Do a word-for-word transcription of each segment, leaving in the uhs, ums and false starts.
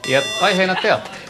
Ja aiheena teatteri.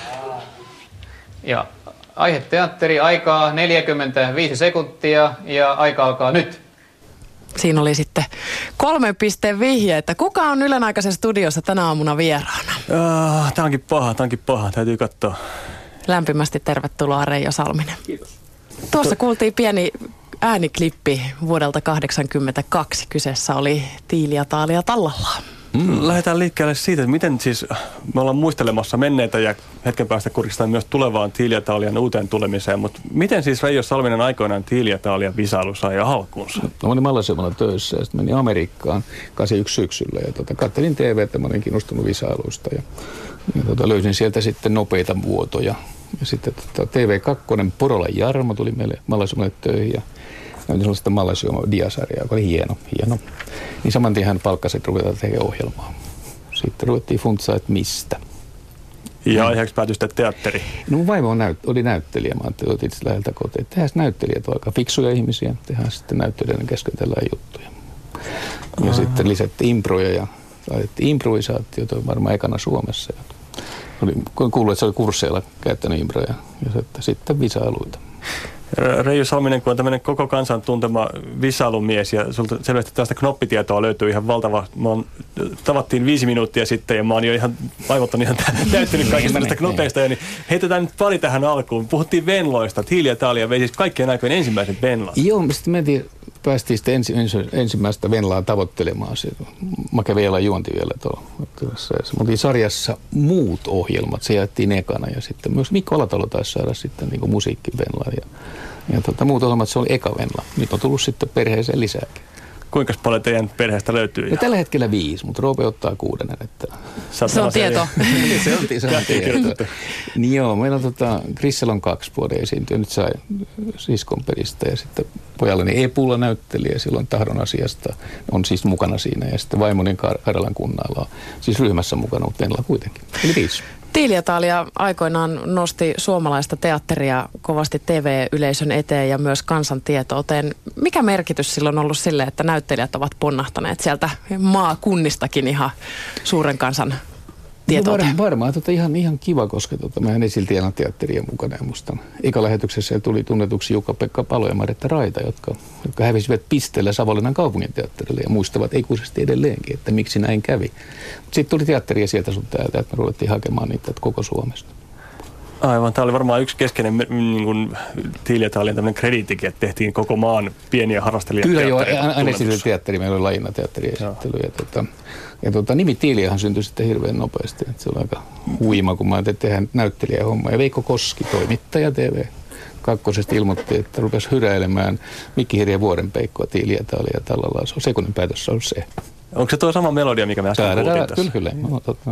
Ja aihe teatteri, aikaa neljäkymmentäviisi sekuntia ja aika alkaa nyt. Siinä oli sitten kolmen pisteen vihje, että kuka on Ylen Aikaisen studiossa tänä aamuna vieraana? Uh, tää onkin paha, tää onkin paha, täytyy katsoa. Lämpimästi tervetuloa Reijo Salminen. Kiitos. Tuossa kuultiin pieni ääniklippi vuodelta kahdeksankymmentäkaksi. Kyseessä oli Tiilia Taalia Tallallaan. Mm. Lähdetään liikkeelle siitä, että miten siis me ollaan muistelemassa menneitä ja hetken päästä kurkistetaan myös tulevaan Tiilia Taalian uuteen tulemiseen, mutta miten siis Reijo Salminen aikoinaan Tiilia Taalian visailu sai alkuunsa? No, mä olin Mallasevalla töissä ja sitten menin Amerikkaan kahdeksankymmentäyksi syksyllä ja tota, kattelin T V:tä, mä olin kiinnostunut visailuista ja, ja tota, löysin sieltä sitten nopeita vuotoja. Ja sitten tota, T V kaksi, Porolan Jarmo tuli meille Mallasevalla töihin ja näytin sellaista Mallasevalla-diasarjaa, joka oli hieno, hieno. Niin saman tien hän palkkasi, että ruvetaan tekemään ohjelmaa. Sitten ruvettiin funtsaa, että mistä. Ja aiheeksi päätyi sitten teatteri. No mun vaimo näyt- oli näyttelijä. Mä ajattelin, että itse läheltä kotiin. Tehdään näyttelijät on aika fiksuja ihmisiä. Tehdään sitten näyttelijöiden keskentelään juttuja. Ja Aha. sitten lisättiin improja ja laitettiin improvisaatiota varmaan ekana Suomessa. Oli, kuullut, että se oli kursseilla käyttänyt improja ja sitten, sitten visailuita. Reijo Salminen, kun on tämmöinen koko kansan tuntema visailumies ja sulta selvästi tästä knoppitietoa löytyy ihan valtava. Mä oon, tavattiin viisi minuuttia sitten ja mä oon jo ihan, aivot on ihan täyttynyt kaikista näistä knopeista. Niin heitetään nyt pari tähän alkuun. Puhuttiin venloista. Tiilia Taalia vei siis kaikkien aikojen ensimmäiset venlat. Joo, me sitten mentiin, päästiin sitten ensi, ensi, ensimmäistä venlaa tavoittelemaan. Make vielä juonti vielä tuolla. Me oltiin sarjassa muut ohjelmat, se jaettiin ekana ja sitten myös Mikko Alatalo taisi saada sitten niin kuin musiikkivenlaa ja Ja tuota, muut ohjelmat, se oli eka venla. Nyt on tullut sitten perheeseen lisääkin. Kuinka paljon teidän perheestä löytyy? No, tällä hetkellä viisi, mutta Roope ottaa kuudennen. Että... Se on tieto. se on, se on tieto. Niin joo, meillä on tota, Grissel on kaksi vuoden esiintyä. Nyt sai siskon peristä ja sitten pojallani Epulla näytteli ja silloin Tahdon asiasta on siis mukana siinä. Ja sitten vaimoni Karjalan kunnalla on siis ryhmässä mukana, mutta venla kuitenkin. Eli viisi. Tiilia Taalia aikoinaan nosti suomalaista teatteria kovasti T V-yleisön eteen ja myös kansantielouteen. Mikä merkitys silloin on ollut sille, että näyttelijät ovat ponnahtaneet sieltä maakunnistakin ihan suuren kansan tietouteen? No var, varmaan tota ihan, ihan kiva, koska tota, mehän esiltiin aina teatteria mukana. Ja musta eka lähetyksessä tuli tunnetuksi Jukka-Pekka Palo ja Maretta Raita, jotka, jotka hävisivät pisteellä Savonlinnan kaupunginteatterille ja muistavat ikuisesti edelleenkin, että miksi näin kävi. Sitten tuli teatteria sieltä sun täältä, että me ruvettiin hakemaan niitä koko Suomesta. Aivan. Tämä oli varmaan yksi keskeinen niin kuin Tiilia Taalian tämmöinen krediittikin, että tehtiin koko maan pieniä harrastelijateattereita. Kyllä joo, aina esille teatteri, meillä oli lajina teatteriesittely. Ja, tota, ja tota, nimi Tiiliahan syntyi sitten hirveän nopeasti. Että se oli aika huima, kun mä ajattelin, että tehdään näyttelijähomma. Ja Veikko Koski, toimittaja T V kakkosesta ilmoitti, että rupesi hyräilemään Mikki Hirjen Vuorenpeikkoa Tiilia Taalia Tallallaan. Se on sekunnin päätössä ollut se. Onko se tuo sama melodia, mikä me äsken kuultiin tässä? Kyllä, kyllä. No, tota.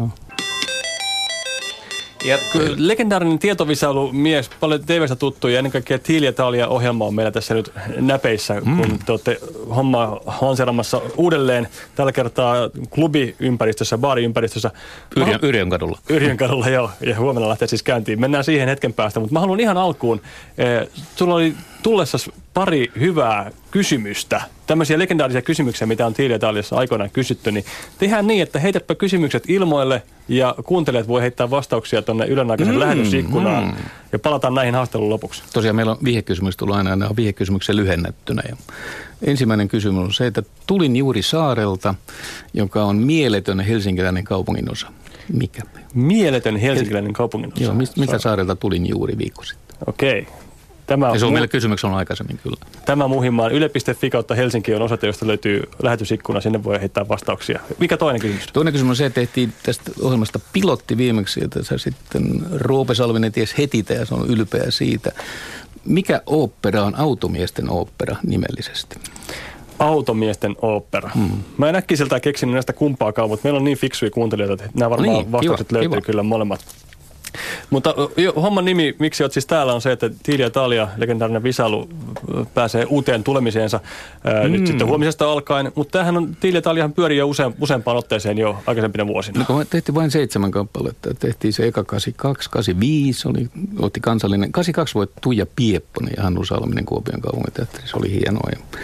Ja legendaarinen tietovissailumies, paljon T V:stä tuttu ja ennen kaikkea Tiilia Taalia ohjelma on meillä tässä nyt näpeissä, mm. kun te olette hommaa lanseeramassa uudelleen tällä kertaa klubiympäristössä, baariympäristössä. Yrjön, Yrjön kadulla. Yrjön kadulla, joo. Ja huomenna lähtee siis käyntiin. Mennään siihen hetken päästä, mutta mä haluan ihan alkuun. Eh, sulla oli tullessa pari hyvää kysymystä. Tämmöisiä legendaarisia kysymyksiä, mitä on Tiilia Taaliassa aikoinaan kysytty, niin tehdään niin, että heitäpä kysymykset ilmoille ja kuuntelijat voi heittää vastauksia tuonne Ylen Aikaisen mm, lähetysikkunaan mm. ja palataan näihin haastelun lopuksi. Tosiaan meillä on vihekysymys tullut aina, nämä on vihekysymyksen lyhennettynä. Ja ensimmäinen kysymys on se, että tulin juuri saarelta, joka on mieletön helsinkiläinen kaupunginosa. Mikä? Mieletön helsinkiläinen kaupunginosa. Joo, mistä, mitä saarelta tulin juuri viikko sitten? Okei. Okay. Tämä ja se on mu- meillä kysymyksen on aikaisemmin kyllä. Tämä Muhinmaan yle piste fi kautta Helsinki on osoite, josta löytyy lähetysikkuna. Sinne voi heittää vastauksia. Mikä toinen kysymys? Toinen kysymys on se, että tehtiin tästä ohjelmasta pilotti viimeksi, jota se sitten Roope Salminen ties heti ja se on ylpeä siitä. Mikä ooppera on automiesten ooppera nimellisesti? Automiesten ooppera. Hmm. Mä en äkkiseltään keksinyt näistä kumpaakaan, mutta meillä on niin fiksuja kuuntelijoita, että nämä varmaan niin, vastaukset kiva, löytyy kiva. Kyllä molemmat. Mutta jo, homman nimi, miksi olet siis täällä, on se, että Tiilia Taalia, legendaarinen visailu, pääsee uuteen tulemiseensa ää, mm. nyt sitten huomisesta alkaen. Mutta tämähän on, Tiilia Taaliahan pyörii jo usein, useampaan otteeseen jo aikaisempina vuosina. No kun tehtiin vain seitsemän kappaletta. Tehtiin se eka kahdeksankymmentäkaksi, kahdeksankymmentäviisi, oli, otti kansallinen. kahdeksankymmentäkaksi voitti Tuija Piepponen ja Hannu Salminen Kuopion kaupunginteatterissa. Se oli hienoa. Ja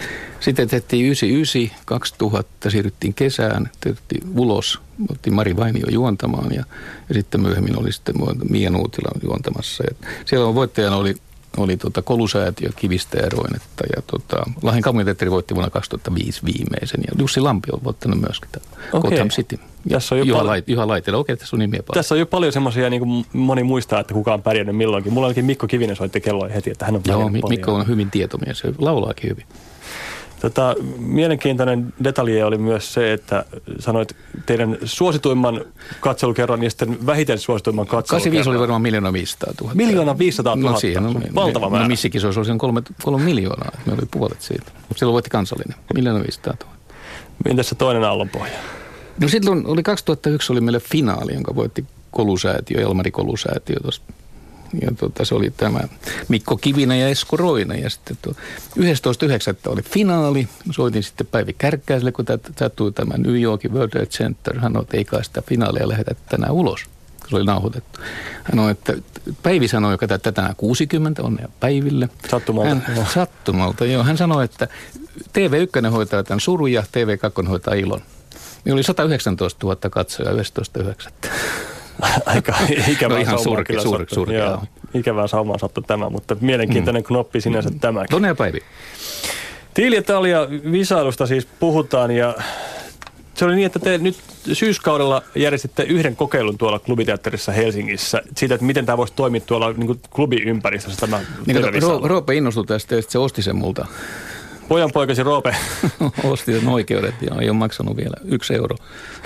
Sitten tehtiin yhdeksänkymmentäyhdeksän, kaksituhatta, siirryttiin kesään, tehtiin ulos, otettiin Mari Vainio juontamaan ja, ja sitten myöhemmin oli sitten Mia Nuutila juontamassa. Ja siellä on voittajana oli, oli tota Kolusäätiö, Kivistä ja Roinetta ja tota, Lahden kaupunginteatteri voitti vuonna kaksituhattaviisi viimeisen ja Jussi Lampi on voittanut myöskin tämän Gotham City. Tässä on Juha, pal- Lait, Juha Laitila, okei, tässä on nimiä paljon. Tässä on jo paljon semmoisia, niin kuin moni muistaa, että kuka on pärjännyt milloinkin. Mulla onkin Mikko Kivinen soitti kelloa heti, että hän on pärjännyt Joo, paljon. Mikko on hyvin tietomies, se laulaakin hyvin. Tota, mielenkiintoinen detalji oli myös se, että sanoit teidän suosituimman katselukerran ja sitten vähiten suosituimman katselukerran. kahdeksankymmentäviisi oli varmaan miljoona viisisataa tuhatta. Miljoona viisisataa tuhatta? No siihen on valtava määrä. No missikisoissa oli sen kolme, kolme miljoonaa, me oli puolet siitä. Silloin voitti kansallinen, miljoona viisisataa tuhatta. Entäs se toinen aallonpohja? No silloin oli kaksituhattayksi oli meille finaali, jonka voitti Kolusäätiö, Elmari Kolusäätiö tuossa. Ja tota, se oli tämä Mikko Kivinen ja Esko Roine. Ja sitten yhdestoista yhdeksättä oli finaali. Soitin sitten Päivi Kärkkäiselle, kun sattui tämä New Yorkin World Trade Center. Hän sanoi, että ei kai sitä finaalia lähetä tänään ulos. Se oli nauhoitettu. Hän sanoi, että Päivi sanoi, joka tätä tänään kuusikymmentä, onnea Päiville. Sattumalta. Hän, sattumalta, joo. Hän sanoi, että T V yksi hoitaa tämän surun ja T V kaksi hoitaa ilon. Niin oli sata yhdeksäntoista tuhatta katsoja yhdestoista yhdeksättä. Aika ikävää no ihan saumaa surke, kyllä surke, surke, joo, ikävää saumaa sattui tämä, mutta mielenkiintoinen mm. knoppi sinänsä mm. tämäkin. Onnea Päivi. Tiili ja Talia visailusta siis puhutaan ja se oli niin, että te nyt syyskaudella järjestitte yhden kokeilun tuolla Klubiteatterissa Helsingissä siitä, että miten tämä voisi toimia tuolla niin kuin klubiympäristössä tämä niin, Ro- Roope innostui tästä ja se osti sen multa. Pojan poikasi Roope. Osti sen oikeudet ja ei ole maksanut vielä yksi euro.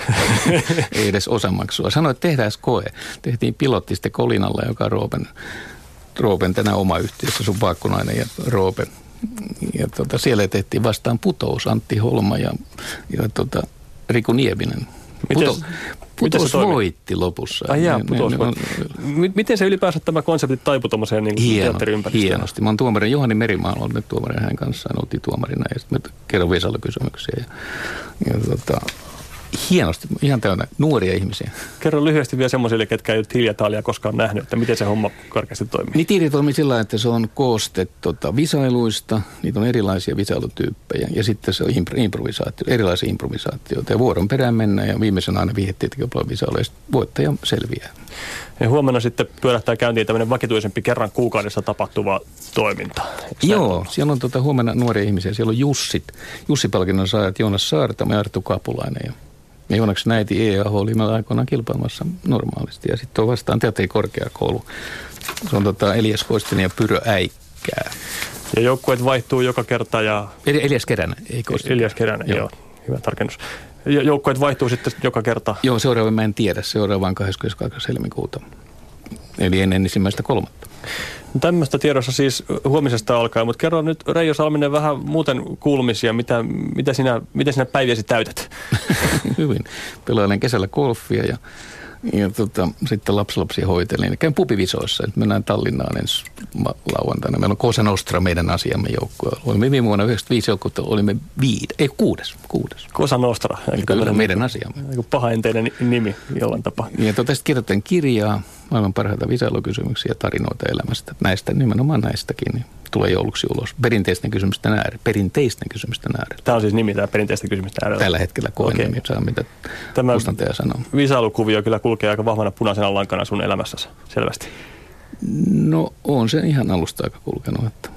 Ei edes osamaksua. Sanoi, että tehdään koe. Tehtiin pilotti sitten Kolinalla, joka on Roopen, Roopen tänään oma yhtiössä, sun Paakkunainen ja Roope. Ja tota, siellä tehtiin vastaan Putous, Antti Holma ja, ja tota, Riku Nieminen. Puto, Putous voitti lopussa. Ai jaa, Putous voitti. Miten se ylipäänsä tämä konsepti taipui tuommoiseen niin Hieno, teatteriympäristöön? Hienosti. Mä oon tuomarin Juhani Merimaa, olen nyt tuomarin hänen kanssaan, oltiin tuomarina ja sitten me kerron Vesalo-kysymyksiä. Ja, ja tota, hienosti, ihan täynnä nuoria ihmisiä. Kerro lyhyesti vielä semmoisille, ketkä ei ole Tiili ja Talia koskaan nähnyt, että miten se homma karkeasti toimii. Niin Tiili toimii sillä tavalla, että se on kooste tota, visailuista, niitä on erilaisia visailutyyppejä ja sitten se on impro- improvisaatio, erilaisia improvisaatioita ja vuoron perään mennään ja viimeisenä aina vihjettiin tekee visailuja ja voittaja selviää. Ja huomenna sitten pyörähtää käyntiin tämmöinen vakituisempi kerran kuukaudessa tapahtuva toiminta. Joo, siellä on tota, huomenna nuoria ihmisiä, siellä on Jussit, Jussi-palkinnon saajat Joonas Saartamo ja Arttu Kapulainen ja Ja Joonaksen äiti E A H oli meillä aikoinaan kilpailmassa normaalisti. Ja sitten on vastaan teatterikorkeakoulu. Se on tota Elias Koistinen ja Pyrö Äikkää. Ja joukkueet vaihtuu joka kerta ja... Eli Elias Keränen, ei Koistinen. Elias Keränen, joo. joo. Hyvä tarkennus. Ja joukkueet vaihtuu sitten joka kerta? Joo, seuraava mä en tiedä. Seuraava on kahdeskymmeneskahdeksas helmikuuta. Eli ennen ensimmäistä kolmatta. No tämmöistä tiedossa siis huomisesta alkaen, mutta kerro nyt Reijo Salminen vähän muuten kuulumisia, mitä, mitä, sinä, mitä sinä päiviäsi täytät? Hyvin. Pelailen kesällä golfia ja, ja tota, sitten lapsilapsia hoitelin. Käyn pubivisoissa, että mennään Tallinnaan ensi lauantaina. Meillä on Cosa Nostra meidän asiamme joukkoa. Olimme viime vuonna yhdeksänkymmentäviisi joukkoa, olimme viide, ei kuudes. kuudes. Cosa Nostra. Kyllä meidän asiamme. Pahaenteinen nimi jollain tapaa. Ja tota, sitten kirjoitan kirjaa, maailman parhaita visailukysymyksiä ja tarinoita elämästä. Näistä, nimenomaan näistäkin, niin tulee jouluksi ulos. Perinteisten kysymysten äärellä. Perinteisten kysymysten äärellä. Tämä on siis nimi, tämä perinteisten kysymysten äärellä. Tällä hetkellä koen okay. nimi, saa mitä tämä kustantaja sanoo. Visailukuvio kyllä kulkee aika vahvana punaisena lankana sun elämässäsi, selvästi. No on se ihan alusta aika kulkenut, että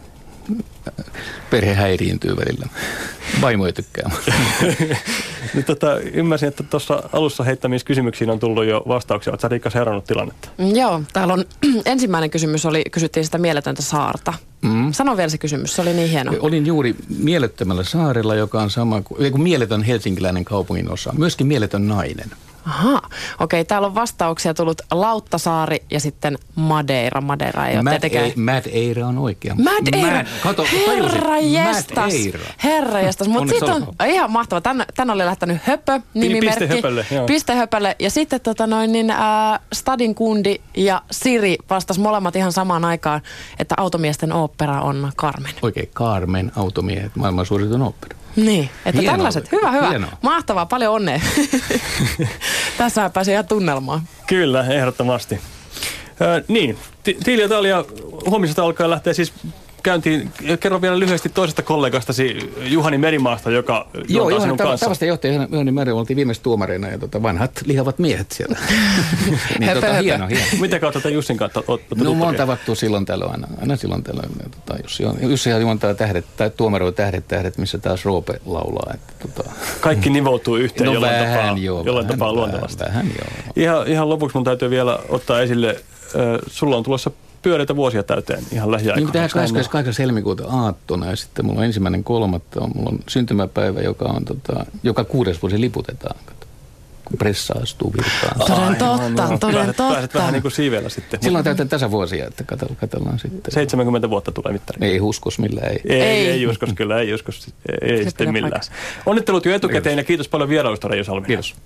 perhe häiriintyy välillä. Vaimo ei tykkää. Nyt tota, ymmärsin, että tuossa alussa heittämissä kysymyksiin on tullut jo vastauksia. Oletko sä Riikka seurannut tilannetta? Joo, täällä on ensimmäinen kysymys, oli, kysyttiin sitä mieletöntä saarta. Mm. Sano vielä se kysymys, se oli niin hieno. Olin juuri mielettömällä saarella, joka on sama kuin, kuin mieletön helsinkiläinen kaupungin osa. Myöskin mieletön nainen. Aha, okei, täällä on vastauksia tullut Lauttasaari ja sitten Madeira. Madeira ei ole Mad tietenkään. Ei, Madeira on oikea. Madeira, Kato, herra jestas, herra jestas. Mutta sitten on ihan mahtava. Tän, tän oli lähtenyt Höpö nimimerkki. Piste Höpölle, joo. Piste Höpölle. Ja sitten tota noin, niin, äh, Stadin kundi ja Siri vastas molemmat ihan samaan aikaan, että Automiesten ooppera on Carmen. Oikein, Carmen, Automiehet, maailman suurin ooppera. Niin, että hienoa, tällaiset. Hyvä, hyvä. Hienoa. Mahtavaa, paljon onnea. Tässä pääsee ihan tunnelmaan. Kyllä, ehdottomasti. Ö, niin, Tiili ja Talia huomisesta alkaen lähtee siis käyntiin. Kerro vielä lyhyesti toisesta kollegastasi Juhani Merimaasta, joka Joo, juontaa sinun tav- kanssa. Tavasta johtaja Juhani Meri, oltiin viimeistä tuomareina ja tota, vanhat lihavat miehet siellä. niin, tota, hieno, hieno. Mitä kautta te Jussin kanssa olette No me on tavattu silloin tällöin aina, aina silloin tällöin. Tota, Jussi, on, Jussi juontaa tähdet, tai tuomaroi tähdet tähdet, missä taas Roope laulaa. Että, tota. Kaikki nivoutuu yhteen no, jollain vähän, tapaa, joo, jollain vähän, tapaa vähän, luontevasti. Vähän, joo. Ihan, ihan lopuksi mun täytyy vielä ottaa esille, äh, sulla on tulossa pyöreitä vuosia täyteen ihan lähiaikoina. Niin tehdään kahdeskymmeneskahdeksas helmikuuta aattona ja sitten mulla on ensimmäinen kolmatta, mulla on syntymäpäivä, joka on tota, joka kuudes vuosi liputetaan, kato, kun pressa astuu virtaan. Toden totta, toden pääset, totta. Pääset vähän niin kuin siiveellä sitten. Silloin täytetään tasavuosia, että katsellaan sitten. seitsemänkymmentä vuotta tulee mittari. Ei uskos millään, ei. Ei, ei, Ei. ei uskos kyllä, ei uskos, ei Se sitten pitää millään. paikkansa. Onnittelut jo etukäteen ja kiitos paljon vierailusta, Reijo Salminen. Kiitos.